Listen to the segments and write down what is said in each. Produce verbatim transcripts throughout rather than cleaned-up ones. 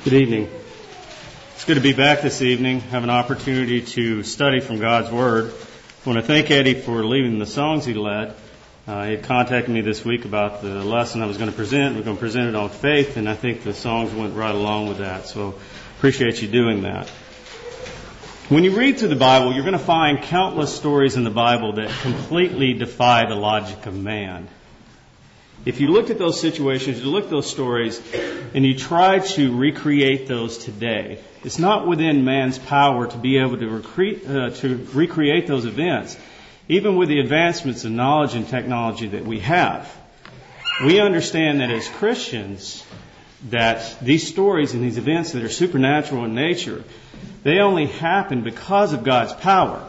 Good evening. It's good to be back this evening, have an opportunity to study from God's Word. I want to thank Eddie for leading the songs he led. Uh, he had contacted me this week about the lesson I was going to present. We're going to present it on faith, and I think the songs went right along with that, so appreciate you doing that. When you read through the Bible, you're going to find countless stories in the Bible that completely defy the logic of man. If you look at those situations, you look at those stories, and you try to recreate those today, it's not within man's power to be able to, recre- uh, to recreate those events, even with the advancements in knowledge and technology that we have. We understand that as Christians, that these stories and these events that are supernatural in nature, they only happen because of God's power.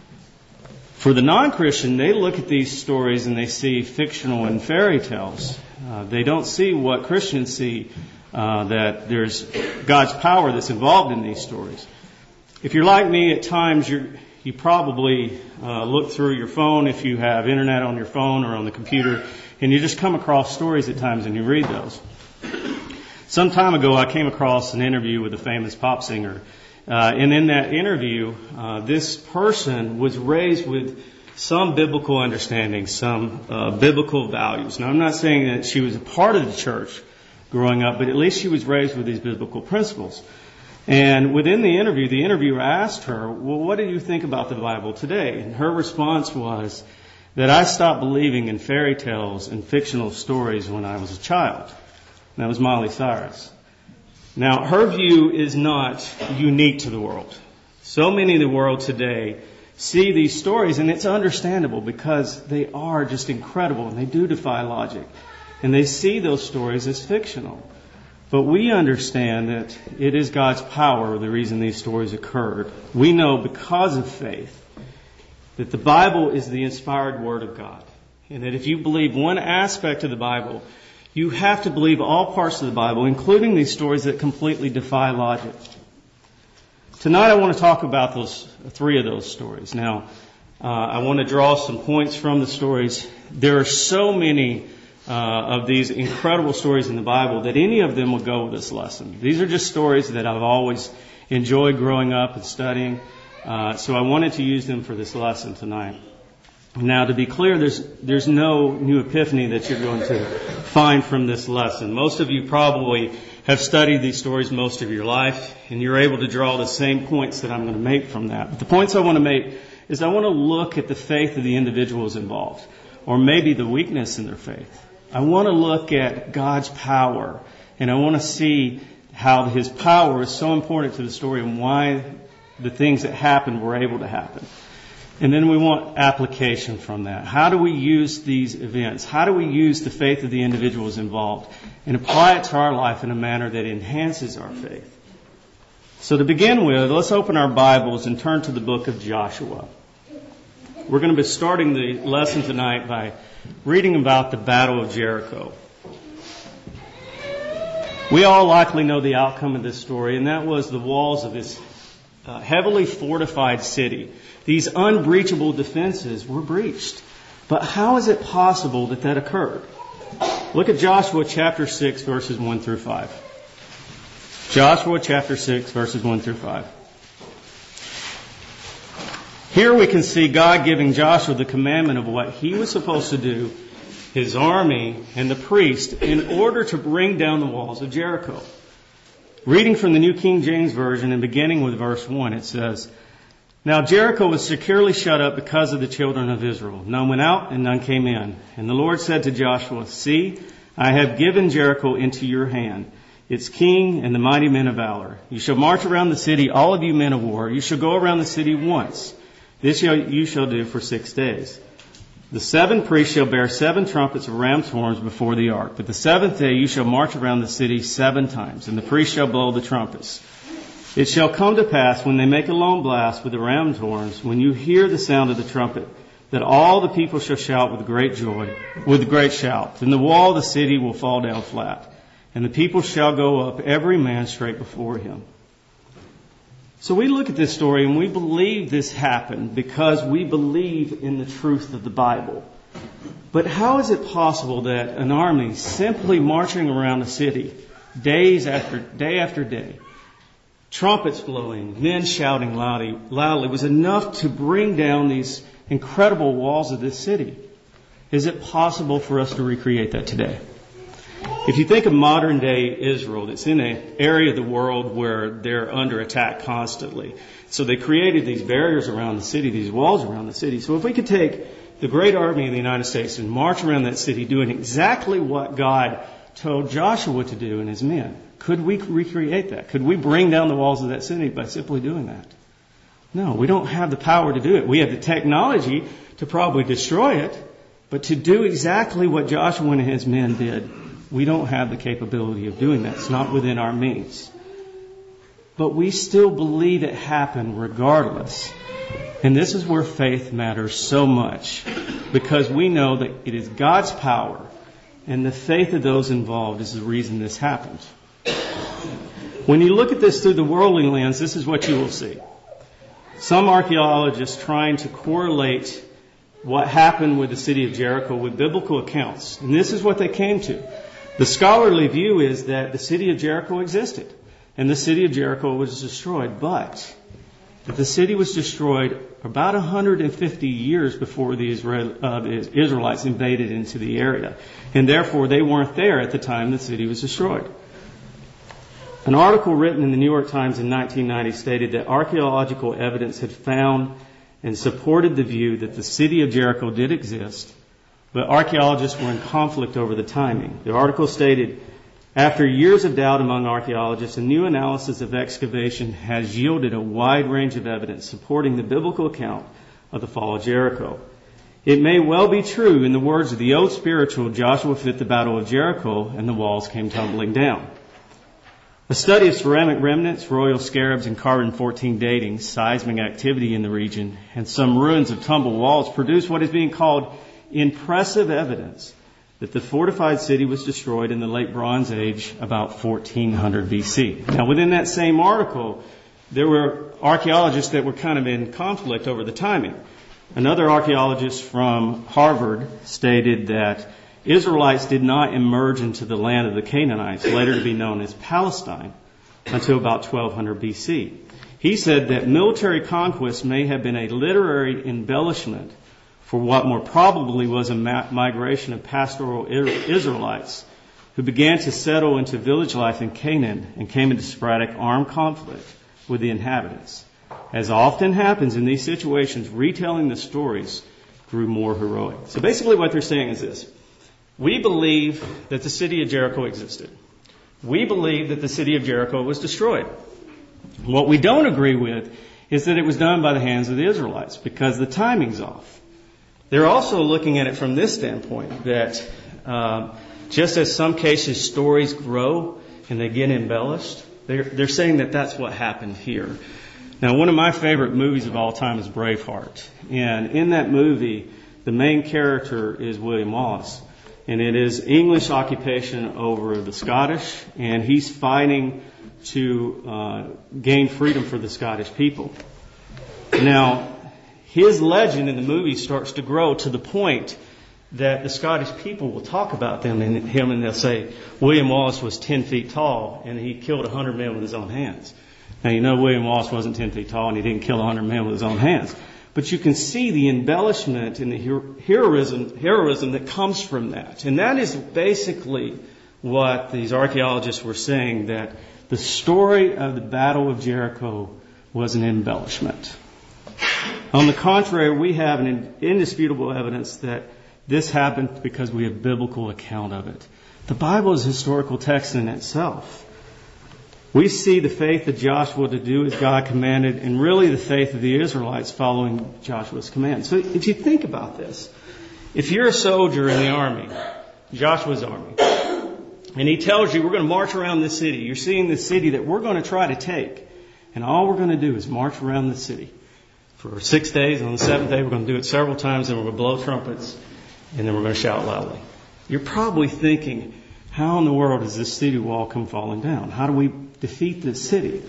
For the non-Christian, they look at these stories and they see fictional and fairy tales. Uh, they don't see what Christians see, uh, that there's God's power that's involved in these stories. If you're like me, at times you're, you probably uh, look through your phone if you have internet on your phone or on the computer, and you just come across stories at times and you read those. Some time ago, I came across an interview with a famous pop singer. Uh, and in that interview, uh, this person was raised with some biblical understanding, some uh, biblical values. Now, I'm not saying that she was a part of the church growing up, but at least she was raised with these biblical principles. And within the interview, the interviewer asked her, well, what do you think about the Bible today? And her response was that I stopped believing in fairy tales and fictional stories when I was a child. And that was Miley Cyrus. Now, her view is not unique to the world. So many in the world today see these stories, and it's understandable because they are just incredible and they do defy logic. And they see those stories as fictional. But we understand that it is God's power the reason these stories occurred. We know because of faith that the Bible is the inspired Word of God. And that if you believe one aspect of the Bible, you have to believe all parts of the Bible, including these stories that completely defy logic. Tonight I want to talk about those three of those stories. Now, uh, I want to draw some points from the stories. There are so many uh, of these incredible stories in the Bible that any of them will go with this lesson. These are just stories that I've always enjoyed growing up and studying. Uh, so I wanted to use them for this lesson tonight. Now, to be clear, there's there's no new epiphany that you're going to find from this lesson. Most of you probably have studied these stories most of your life, and you're able to draw the same points that I'm going to make from that. But the points I want to make is I want to look at the faith of the individuals involved, or maybe the weakness in their faith. I want to look at God's power, and I want to see how His power is so important to the story and why the things that happened were able to happen. And then we want application from that. How do we use these events? How do we use the faith of the individuals involved and apply it to our life in a manner that enhances our faith? So to begin with, let's open our Bibles and turn to the book of Joshua. We're going to be starting the lesson tonight by reading about the Battle of Jericho. We all likely know the outcome of this story, and that was the walls of this Uh, heavily fortified city. These unbreachable defenses were breached. But how is it possible that that occurred? Look at Joshua chapter six, verses one through five. Joshua chapter six, verses one through five. Here we can see God giving Joshua the commandment of what he was supposed to do, his army and the priest, in order to bring down the walls of Jericho. Reading from the New King James Version and beginning with verse one, it says, Now Jericho was securely shut up because of the children of Israel. None went out and none came in. And the Lord said to Joshua, See, I have given Jericho into your hand, its king and the mighty men of valor. You shall march around the city, all of you men of war. You shall go around the city once. This you shall do for six days. The seven priests shall bear seven trumpets of ram's horns before the ark. But the seventh day you shall march around the city seven times, and the priests shall blow the trumpets. It shall come to pass, when they make a long blast with the ram's horns, when you hear the sound of the trumpet, that all the people shall shout with great joy, with great shout. Then the wall of the city will fall down flat, and the people shall go up, every man straight before him. So we look at this story and we believe this happened because we believe in the truth of the Bible. But how is it possible that an army simply marching around a city days after day after day, trumpets blowing, men shouting loudly, loudly was enough to bring down these incredible walls of this city. Is it possible for us to recreate that today? If you think of modern day Israel, it's in an area of the world where they're under attack constantly. So they created these barriers around the city, these walls around the city. So if we could take the great army of the United States and march around that city doing exactly what God told Joshua to do and his men, could we recreate that? Could we bring down the walls of that city by simply doing that? No, we don't have the power to do it. We have the technology to probably destroy it, but to do exactly what Joshua and his men did, we don't have the capability of doing that. It's not within our means. But we still believe it happened regardless. And this is where faith matters so much, because we know that it is God's power and the faith of those involved is the reason this happened. When you look at this through the worldly lens, this is what you will see. Some archaeologists trying to correlate what happened with the city of Jericho with biblical accounts. And this is what they came to. The scholarly view is that the city of Jericho existed and the city of Jericho was destroyed, but that the city was destroyed about one hundred fifty years before the, Israel, uh, the Israelites invaded into the area. And therefore, they weren't there at the time the city was destroyed. An article written in the New York Times in nineteen ninety stated that archaeological evidence had found and supported the view that the city of Jericho did exist, but archaeologists were in conflict over the timing. The article stated, after years of doubt among archaeologists, a new analysis of excavation has yielded a wide range of evidence supporting the biblical account of the fall of Jericho. It may well be true, in the words of the old spiritual, Joshua fit the battle of Jericho and the walls came tumbling down. A study of ceramic remnants, royal scarabs, and carbon fourteen dating, seismic activity in the region, and some ruins of tumbled walls produced what is being called impressive evidence that the fortified city was destroyed in the late Bronze Age about fourteen hundred B C. Now, within that same article, there were archaeologists that were kind of in conflict over the timing. Another archaeologist from Harvard stated that Israelites did not emerge into the land of the Canaanites, later to be known as Palestine, until about twelve hundred B C. He said that military conquest may have been a literary embellishment for what more probably was a migration of pastoral Israelites who began to settle into village life in Canaan and came into sporadic armed conflict with the inhabitants. As often happens in these situations, retelling the stories grew more heroic. So basically what they're saying is this. We believe that the city of Jericho existed. We believe that the city of Jericho was destroyed. What we don't agree with is that it was done by the hands of the Israelites because the timing's off. They're also looking at it from this standpoint, that uh, just as some cases stories grow and they get embellished, they're, they're saying that that's what happened here. Now, one of my favorite movies of all time is Braveheart. And in that movie, the main character is William Wallace. And it is English occupation over the Scottish, and he's fighting to uh, gain freedom for the Scottish people. Now, his legend in the movie starts to grow to the point that the Scottish people will talk about them and him, and they'll say William Wallace was ten feet tall and he killed one hundred men with his own hands. Now, you know William Wallace wasn't ten feet tall and he didn't kill one hundred men with his own hands. But you can see the embellishment and the heroism, heroism that comes from that. And that is basically what these archaeologists were saying, that the story of the Battle of Jericho was an embellishment. On the contrary, we have an indisputable evidence that this happened because we have biblical account of it. The Bible is a historical text in itself. We see the faith of Joshua to do as God commanded, and really the faith of the Israelites following Joshua's command. So if you think about this, if you're a soldier in the army, Joshua's army, and he tells you we're going to march around this city, you're seeing the city that we're going to try to take, and all we're going to do is march around the city for six days. On the seventh day, we're going to do it several times, and we're going to blow trumpets, and then we're going to shout loudly. You're probably thinking, how in the world does this city wall come falling down? How do we defeat this city?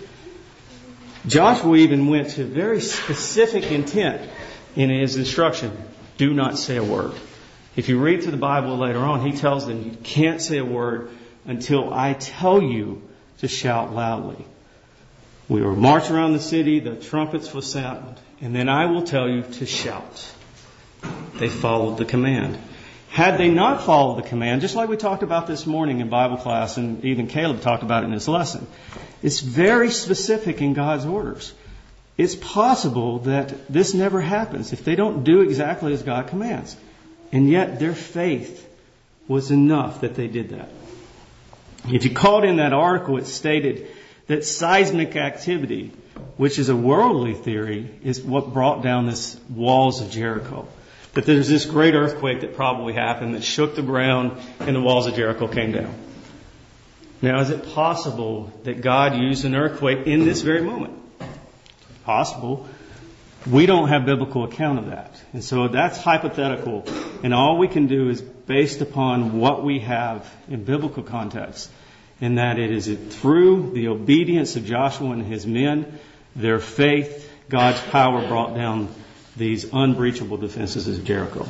Joshua even went to very specific intent in his instruction. Do not say a word. If you read through the Bible later on, he tells them you can't say a word until I tell you to shout loudly. We will march around the city, the trumpets will sound, and then I will tell you to shout. They followed the command. Had they not followed the command, just like we talked about this morning in Bible class, and even Caleb talked about it in his lesson, it's very specific in God's orders. It's possible that this never happens if they don't do exactly as God commands. And yet their faith was enough that they did that. If you called in that article, it stated that seismic activity, which is a worldly theory, is what brought down this walls of Jericho. That there's this great earthquake that probably happened that shook the ground and the walls of Jericho came down. Now, is it possible that God used an earthquake in this very moment? Possible. We don't have biblical account of that. And so that's hypothetical. And all we can do is based upon what we have in biblical context. And that it is through the obedience of Joshua and his men, their faith, God's power brought down these unbreachable defenses of Jericho.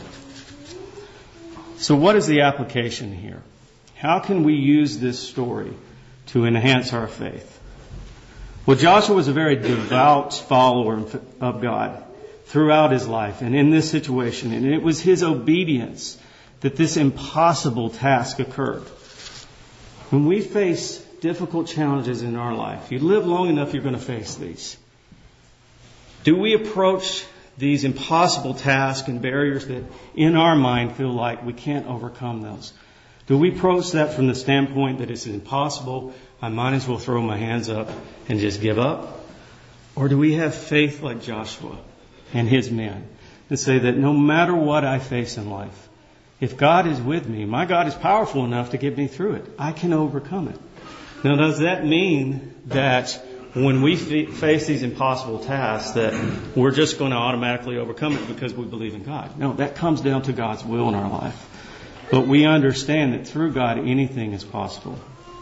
So what is the application here? How can we use this story to enhance our faith? Well, Joshua was a very devout follower of God throughout his life and in this situation. And it was his obedience that this impossible task occurred. When we face difficult challenges in our life, you live long enough, you're going to face these. Do we approach these impossible tasks and barriers that in our mind feel like we can't overcome those? Do we approach that from the standpoint that it's impossible, I might as well throw my hands up and just give up? Or do we have faith like Joshua and his men and say that no matter what I face in life, if God is with me, my God is powerful enough to get me through it. I can overcome it. Now, does that mean that when we face these impossible tasks that we're just going to automatically overcome it because we believe in God? No, that comes down to God's will in our life. But we understand that through God, anything is possible.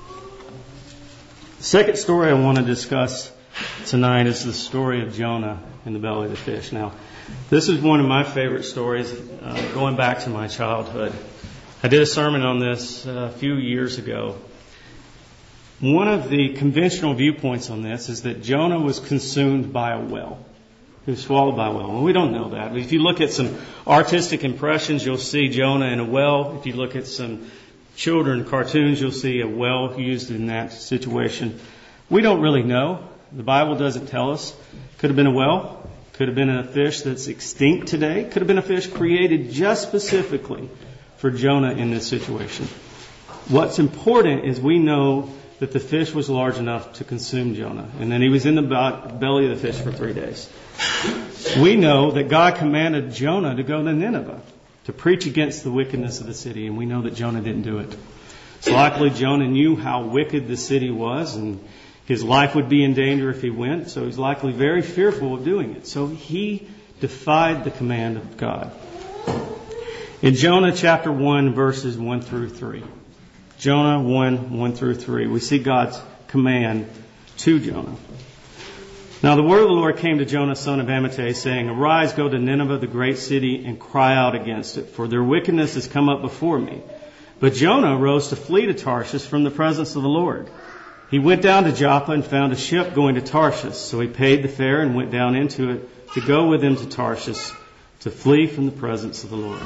The second story I want to discuss tonight is the story of Jonah in the belly of the fish. Now, this is one of my favorite stories uh, going back to my childhood. I did a sermon on this uh, a few years ago. One of the conventional viewpoints on this is that Jonah was consumed by a whale. He was swallowed by a whale. Well, we don't know that. If you look at some artistic impressions, you'll see Jonah in a whale. If you look at some children cartoons, you'll see a whale used in that situation. We don't really know. The Bible doesn't tell us. Could have been a whale. Could have been a fish that's extinct today. Could have been a fish created just specifically for Jonah in this situation. What's important is we know that the fish was large enough to consume Jonah. And then he was in the belly of the fish for three days. We know that God commanded Jonah to go to Nineveh to preach against the wickedness of the city. And we know that Jonah didn't do it. So likely Jonah knew how wicked the city was and his life would be in danger if he went. So he's likely very fearful of doing it. So he defied the command of God. In Jonah chapter one, verses one through three. Jonah one, one through three. We see God's command to Jonah. Now the word of the Lord came to Jonah, son of Amittai, saying, Arise, go to Nineveh, the great city, and cry out against it, for their wickedness has come up before me. But Jonah rose to flee to Tarshish from the presence of the Lord. He went down to Joppa and found a ship going to Tarshish. So he paid the fare and went down into it to go with him to Tarshish to flee from the presence of the Lord.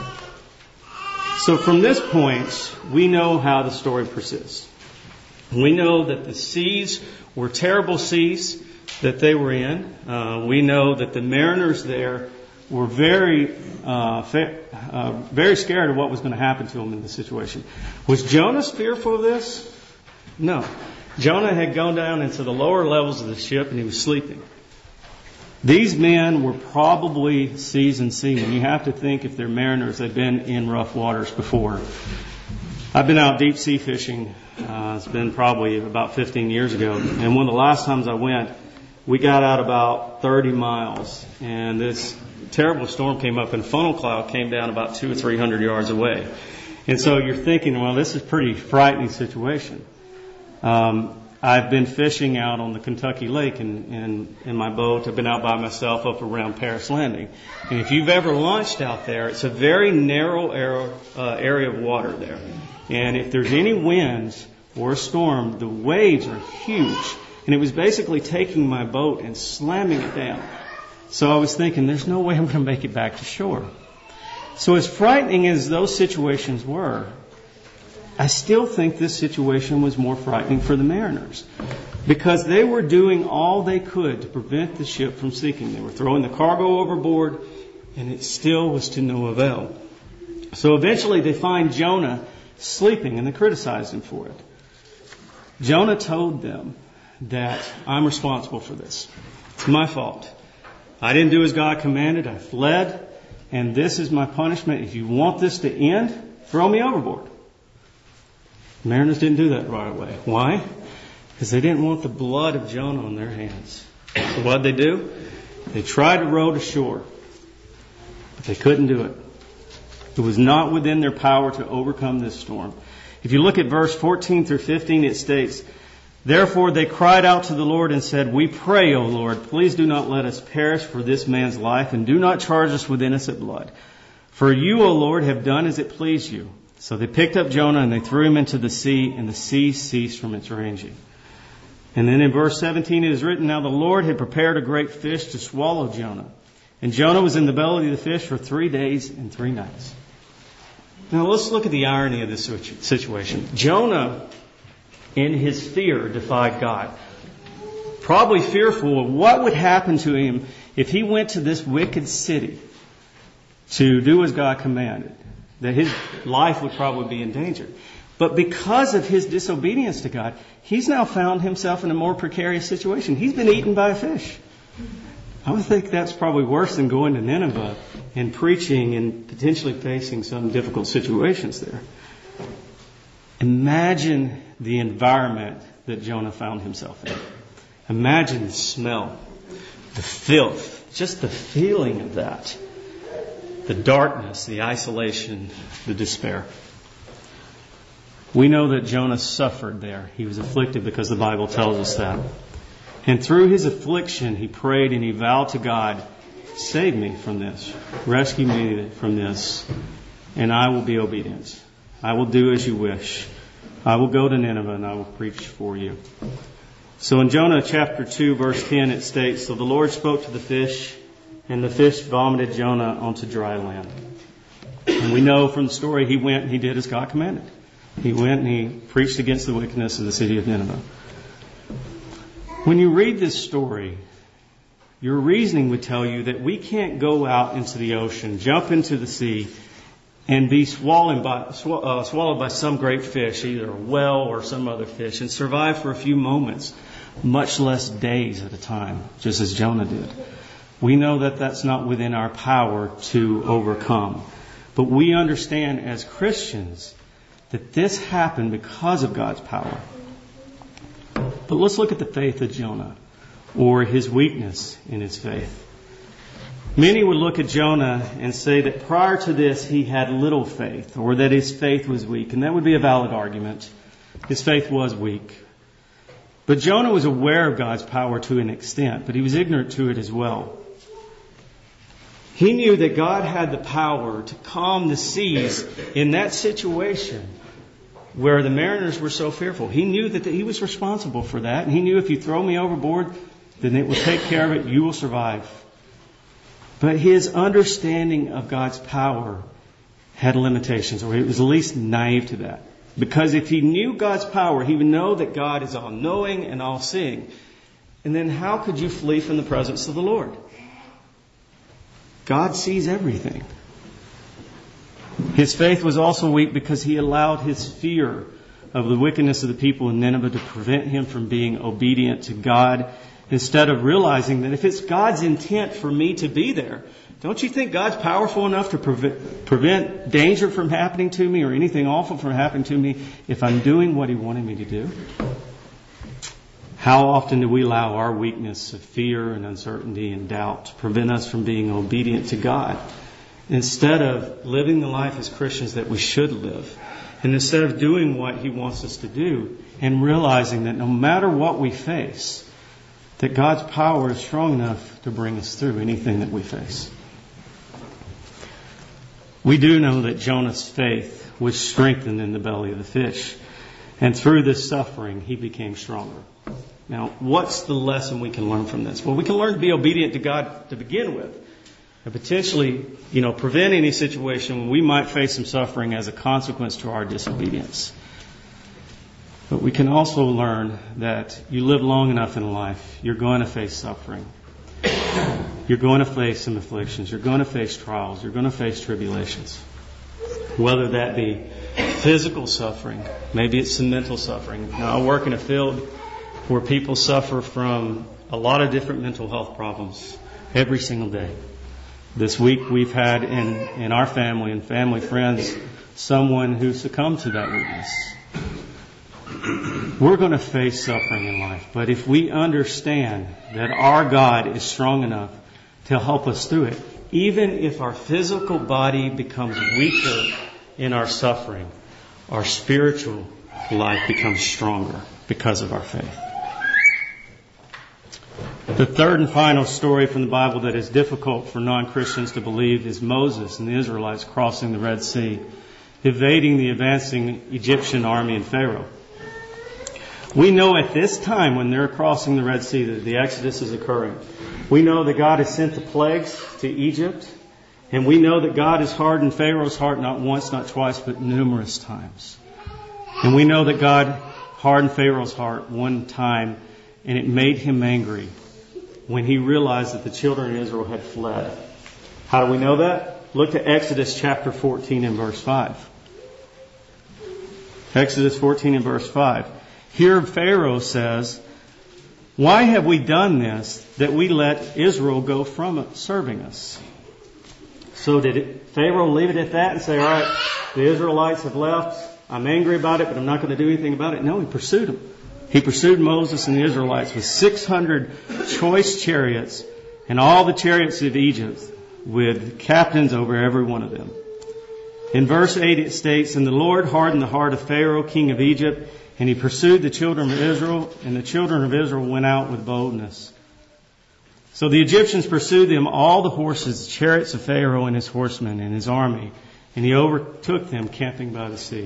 So from this point, we know how the story persists. We know that the seas were terrible seas that they were in. Uh, we know that the mariners there were very, uh, fa- uh, very scared of what was going to happen to them in this situation. Was Jonah fearful of this? No. Jonah had gone down into the lower levels of the ship and he was sleeping. These men were probably seasoned seamen. You have to think if they're mariners, they've been in rough waters before. I've been out deep sea fishing. Uh, it's been probably about fifteen years ago. And one of the last times I went, we got out about thirty miles. And this terrible storm came up and a funnel cloud came down about two or three hundred yards away. And so you're thinking, well, this is a pretty frightening situation. Um, I've been fishing out on the Kentucky Lake in, in, in my boat. I've been out by myself up around Paris Landing. And if you've ever launched out there, it's a very narrow area, uh, area of water there. And if there's any winds, or a storm, the waves are huge. And it was basically taking my boat and slamming it down. So I was thinking, there's no way I'm going to make it back to shore. So as frightening as those situations were, I still think this situation was more frightening for the mariners, because they were doing all they could to prevent the ship from sinking. They were throwing the cargo overboard, and it still was to no avail. So eventually they find Jonah sleeping, and they criticize him for it. Jonah told them that I'm responsible for this. It's my fault. I didn't do as God commanded. I fled, and this is my punishment. If you want this to end, throw me overboard. The mariners didn't do that right away. Why? Because they didn't want the blood of Jonah on their hands. So what did they do? They tried to row to shore, but they couldn't do it. It was not within their power to overcome this storm. If you look at verse fourteen through fifteen, it states, "Therefore they cried out to the Lord and said, 'We pray, O Lord, please do not let us perish for this man's life, and do not charge us with innocent blood. For you, O Lord, have done as it pleased you.' So they picked up Jonah and they threw him into the sea, and the sea ceased from its raging." And then in verse seventeen it is written, "Now the Lord had prepared a great fish to swallow Jonah. And Jonah was in the belly of the fish for three days and three nights." Now let's look at the irony of this situation. Jonah, in his fear, defied God. Probably fearful of what would happen to him if he went to this wicked city to do as God commanded. That his life would probably be in danger. But because of his disobedience to God, he's now found himself in a more precarious situation. He's been eaten by a fish. I would think that's probably worse than going to Nineveh and preaching and potentially facing some difficult situations there. Imagine the environment that Jonah found himself in. Imagine the smell, the filth, just the feeling of that. The darkness, the isolation, the despair. We know that Jonah suffered there. He was afflicted because the Bible tells us that. And through his affliction, he prayed and he vowed to God, "Save me from this. Rescue me from this, and I will be obedient. I will do as you wish. I will go to Nineveh and I will preach for you." So in Jonah chapter two, verse ten, it states, "So the Lord spoke to the fish, and the fish vomited Jonah onto dry land." And we know from the story, he went and he did as God commanded. He went and he preached against the wickedness of the city of Nineveh. When you read this story, your reasoning would tell you that we can't go out into the ocean, jump into the sea, and be swallowed by, sw- uh, swallowed by some great fish, either a whale or some other fish, and survive for a few moments, much less days at a time, just as Jonah did. We know that that's not within our power to overcome. But we understand as Christians that this happened because of God's power. But let's look at the faith of Jonah, or his weakness in his faith. Many would look at Jonah and say that prior to this he had little faith, or that his faith was weak. And that would be a valid argument. His faith was weak. But Jonah was aware of God's power to an extent, but he was ignorant to it as well. He knew that God had the power to calm the seas in that situation where the mariners were so fearful. He knew that he was responsible for that. And he knew if you throw me overboard, then it will take care of it. You will survive. But his understanding of God's power had limitations, or he was at least naive to that. Because if he knew God's power, he would know that God is all-knowing and all-seeing. And then how could you flee from the presence of the Lord? God sees everything. His faith was also weak because he allowed his fear of the wickedness of the people in Nineveh to prevent him from being obedient to God, instead of realizing that if it's God's intent for me to be there, don't you think God's powerful enough to prevent, prevent danger from happening to me or anything awful from happening to me if I'm doing what he wanted me to do? How often do we allow our weakness of fear and uncertainty and doubt to prevent us from being obedient to God, instead of living the life as Christians that we should live, and instead of doing what he wants us to do and realizing that no matter what we face, that God's power is strong enough to bring us through anything that we face. We do know that Jonah's faith was strengthened in the belly of the fish. And through this suffering, he became stronger. Now, what's the lesson we can learn from this? Well, we can learn to be obedient to God to begin with, and potentially, you know, prevent any situation when we might face some suffering as a consequence to our disobedience. But we can also learn that you live long enough in life, you're going to face suffering. You're going to face some afflictions. You're going to face trials. You're going to face tribulations. Whether that be physical suffering, maybe it's some mental suffering. Now, I work in a field where people suffer from a lot of different mental health problems every single day. This week we've had in, in our family and family friends someone who succumbed to that weakness. We're going to face suffering in life, but if we understand that our God is strong enough to help us through it, even if our physical body becomes weaker in our suffering, our spiritual life becomes stronger because of our faith. The third and final story from the Bible that is difficult for non-Christians to believe is Moses and the Israelites crossing the Red Sea, evading the advancing Egyptian army and Pharaoh. We know at this time when they're crossing the Red Sea that the Exodus is occurring. We know that God has sent the plagues to Egypt, and we know that God has hardened Pharaoh's heart not once, not twice, but numerous times. And we know that God hardened Pharaoh's heart one time, and it made him angry when he realized that the children of Israel had fled. How do we know that? Look to Exodus chapter fourteen and verse five. Exodus fourteen and verse five. Here Pharaoh says, "Why have we done this, that we let Israel go from serving us?" So did it, Pharaoh leave it at that and say, all right, the Israelites have left. I'm angry about it, but I'm not going to do anything about it. No, he pursued them. He pursued Moses and the Israelites with six hundred choice chariots and all the chariots of Egypt with captains over every one of them. In verse eight it states, "And the Lord hardened the heart of Pharaoh, king of Egypt, and he pursued the children of Israel, and the children of Israel went out with boldness." So the Egyptians pursued them, all the horses, the chariots of Pharaoh and his horsemen and his army, and he overtook them camping by the sea.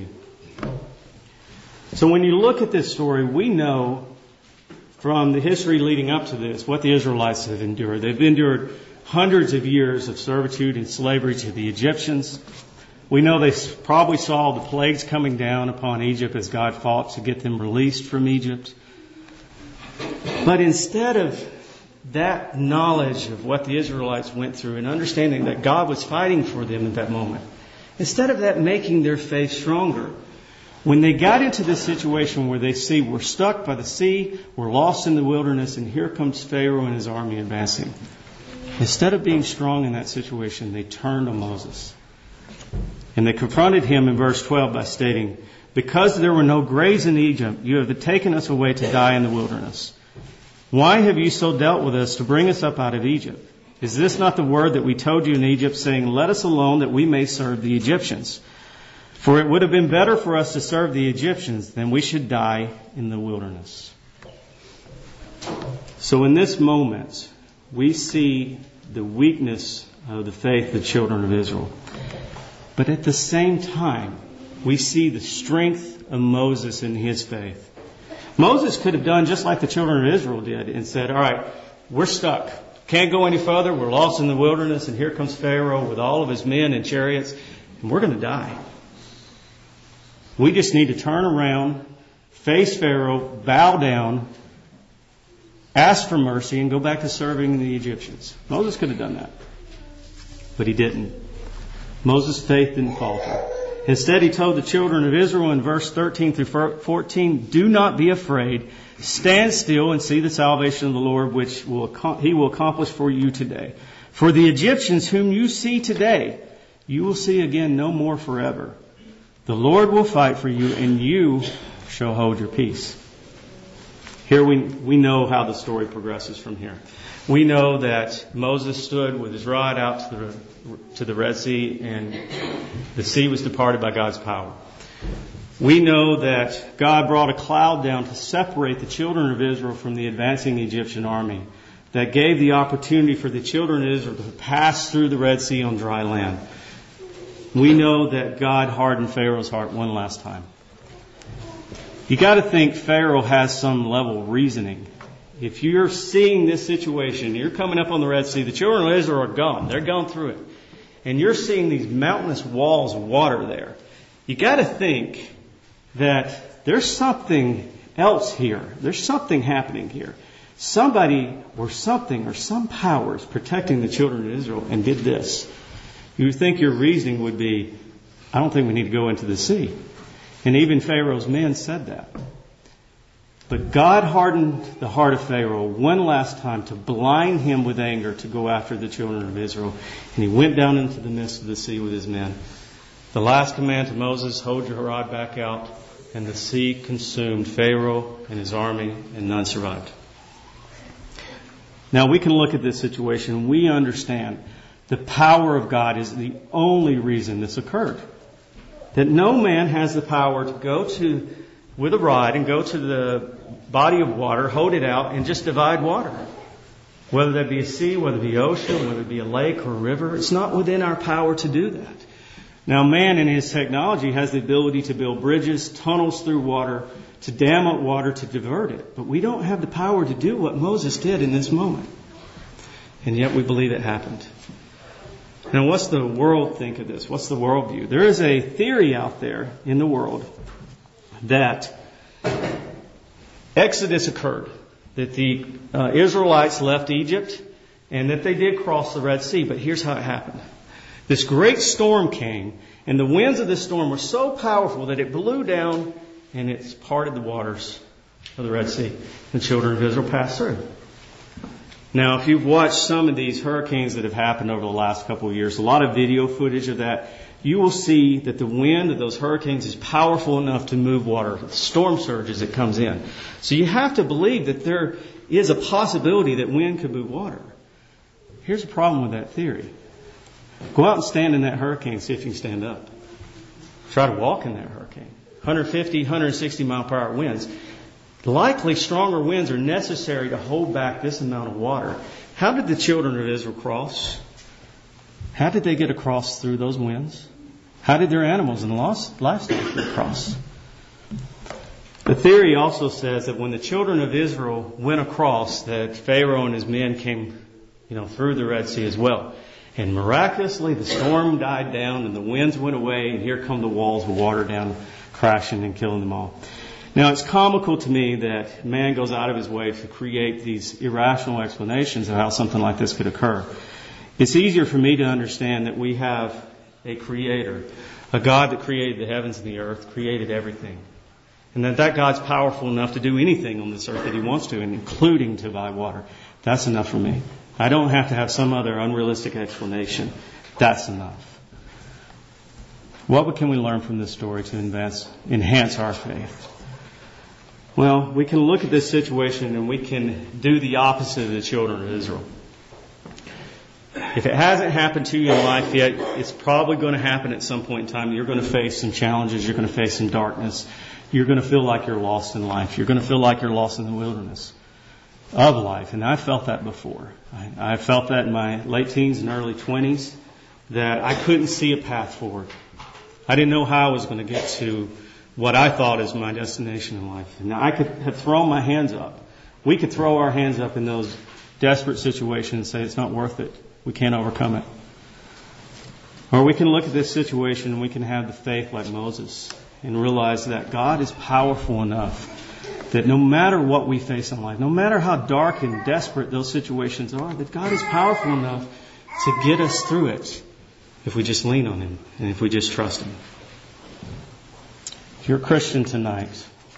So when you look at this story, we know from the history leading up to this what the Israelites have endured. They've endured hundreds of years of servitude and slavery to the Egyptians. We know they probably saw the plagues coming down upon Egypt as God fought to get them released from Egypt. But instead of that knowledge of what the Israelites went through and understanding that God was fighting for them at that moment, instead of that making their faith stronger, when they got into this situation where they see we're stuck by the sea, we're lost in the wilderness, and here comes Pharaoh and his army advancing, instead of being strong in that situation, they turned to Moses. And they confronted him in verse twelve by stating, "Because there were no graves in Egypt, you have taken us away to die in the wilderness. Why have you so dealt with us to bring us up out of Egypt? Is this not the word that we told you in Egypt, saying, 'Let us alone that we may serve the Egyptians'? For it would have been better for us to serve the Egyptians than we should die in the wilderness." So in this moment, we see the weakness of the faith of the children of Israel. But at the same time, we see the strength of Moses in his faith. Moses could have done just like the children of Israel did and said, all right, we're stuck. Can't go any further. We're lost in the wilderness, and here comes Pharaoh with all of his men and chariots, and we're going to die. We just need to turn around, face Pharaoh, bow down, ask for mercy, and go back to serving the Egyptians. Moses could have done that, but he didn't. Moses' faith didn't falter. Instead, he told the children of Israel in verse thirteen through fourteen, "Do not be afraid. Stand still and see the salvation of the Lord, which will, he will accomplish for you today. For the Egyptians whom you see today, you will see again no more forever. The Lord will fight for you, and you shall hold your peace." Here we, we know how the story progresses from here. We know that Moses stood with his rod out to the, to the Red Sea, and the sea was departed by God's power. We know that God brought a cloud down to separate the children of Israel from the advancing Egyptian army. That gave the opportunity for the children of Israel to pass through the Red Sea on dry land. We know that God hardened Pharaoh's heart one last time. You got to think Pharaoh has some level of reasoning. If you're seeing this situation, you're coming up on the Red Sea, the children of Israel are gone. They're gone through it. And you're seeing these mountainous walls of water there. You got to think that there's something else here. There's something happening here. Somebody or something or some power is protecting the children of Israel and did this. You would think your reasoning would be, I don't think we need to go into the sea. And even Pharaoh's men said that. But God hardened the heart of Pharaoh one last time to blind him with anger to go after the children of Israel. And he went down into the midst of the sea with his men. The last command to Moses, hold your rod back out. And the sea consumed Pharaoh and his army, and none survived. Now we can look at this situation and we understand the power of God is the only reason this occurred. That no man has the power to go to, with a rod, and go to the body of water, hold it out, and just divide water. Whether that be a sea, whether it be ocean, whether it be a lake or a river, it's not within our power to do that. Now man in his technology has the ability to build bridges, tunnels through water, to dam up water, to divert it. But we don't have the power to do what Moses did in this moment. And yet we believe it happened. Now, what's the world think of this? What's the world view? There is a theory out there in the world that Exodus occurred, that the uh, Israelites left Egypt, and that they did cross the Red Sea. But here's how it happened. This great storm came, and the winds of this storm were so powerful that it blew down and it parted the waters of the Red Sea. The children of Israel passed through. Now, if you've watched some of these hurricanes that have happened over the last couple of years, a lot of video footage of that, you will see that the wind of those hurricanes is powerful enough to move water, the storm surge as it comes in. So you have to believe that there is a possibility that wind could move water. Here's the problem with that theory. Go out and stand in that hurricane and see if you can stand up. Try to walk in that hurricane. one fifty, one sixty mile per hour winds. Likely stronger winds are necessary to hold back this amount of water. How did the children of Israel cross? How did they get across through those winds? How did their animals and livestock get across? The theory also says that when the children of Israel went across, that Pharaoh and his men came, you know, through the Red Sea as well. And miraculously, the storm died down and the winds went away, and here come the walls of water down, crashing and killing them all. Now, it's comical to me that man goes out of his way to create these irrational explanations of how something like this could occur. It's easier for me to understand that we have a creator, a God that created the heavens and the earth, created everything. And that that God's powerful enough to do anything on this earth that he wants to, including to divide water. That's enough for me. I don't have to have some other unrealistic explanation. That's enough. What can we learn from this story to advance, enhance our faith? Well, we can look at this situation and we can do the opposite of the children of Israel. If it hasn't happened to you in life yet, it's probably going to happen at some point in time. You're going to face some challenges. You're going to face some darkness. You're going to feel like you're lost in life. You're going to feel like you're lost in the wilderness of life. And I felt that before. I, I felt that in my late teens and early twenties, that I couldn't see a path forward. I didn't know how I was going to get to what I thought is my destination in life. Now, I could have thrown my hands up. We could throw our hands up in those desperate situations and say it's not worth it. We can't overcome it. Or we can look at this situation and we can have the faith like Moses and realize that God is powerful enough that no matter what we face in life, no matter how dark and desperate those situations are, that God is powerful enough to get us through it if we just lean on him and if we just trust him. If you're a Christian tonight,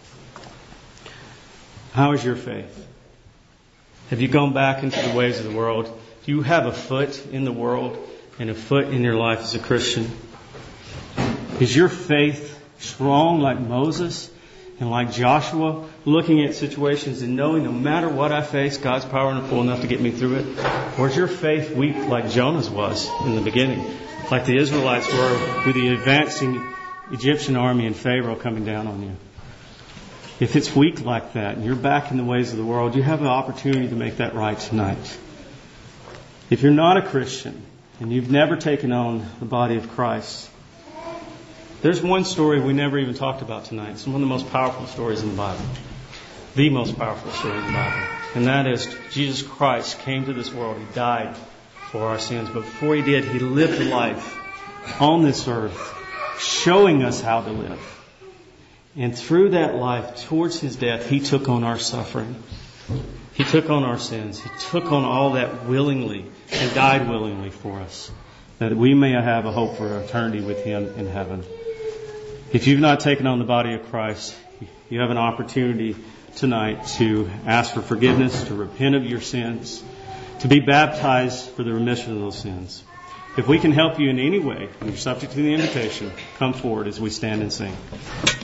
how is your faith? Have you gone back into the ways of the world? Do you have a foot in the world and a foot in your life as a Christian? Is your faith strong like Moses and like Joshua, looking at situations and knowing no matter what I face, God's power is full enough to get me through it? Or is your faith weak like Jonah's was in the beginning, like the Israelites were with the advancing Egyptian army and Pharaoh coming down on you? If it's weak like that and you're back in the ways of the world, you have an opportunity to make that right tonight. If you're not a Christian and you've never taken on the body of Christ, There's one story we never even talked about tonight. It's one of the most powerful stories in the Bible. The most powerful story in the Bible. And that is Jesus Christ came to this world. He died for our sins. But before He did, He lived a life on this earth, showing us how to live. And through that life, towards His death, He took on our suffering. He took on our sins. He took on all that willingly and died willingly for us, that we may have a hope for eternity with Him in heaven. If you've not taken on the body of Christ, you have an opportunity tonight to ask for forgiveness, to repent of your sins, to be baptized for the remission of those sins. If we can help you in any way, you're subject to the invitation. Come forward as we stand and sing.